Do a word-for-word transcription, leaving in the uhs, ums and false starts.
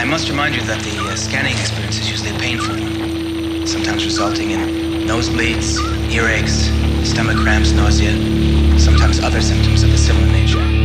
must remind you that the uh, scanning experience is usually a painful one, sometimes resulting in nosebleeds, earaches, stomach cramps, nausea, sometimes other symptoms of a similar nature.